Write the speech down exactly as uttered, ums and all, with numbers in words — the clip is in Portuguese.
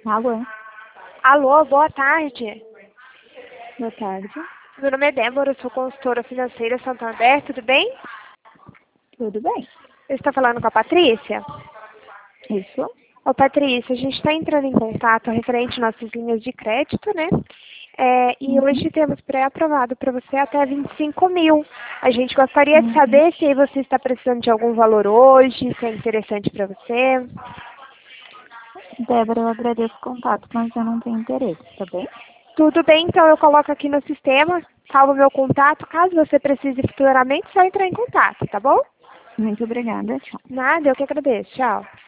Alô? Alô, boa tarde. Boa tarde. Meu nome é Débora, eu sou consultora financeira Santander, tudo bem? Tudo bem? Eu estou falando com a Patrícia? Isso? Ô Patrícia, a gente está entrando em contato referente às nossas linhas de crédito, né? É, e Uhum. hoje temos pré-aprovado para você até vinte e cinco mil. A gente gostaria de Uhum. saber se você está precisando de algum valor hoje, se é interessante para você. Débora, eu agradeço o contato, mas eu não tenho interesse, tá bem? Tudo bem, então eu coloco aqui no sistema, salvo meu contato. Caso você precise futuramente, só entrar em contato, tá bom? Muito obrigada, tchau. Nada, eu que agradeço. Tchau.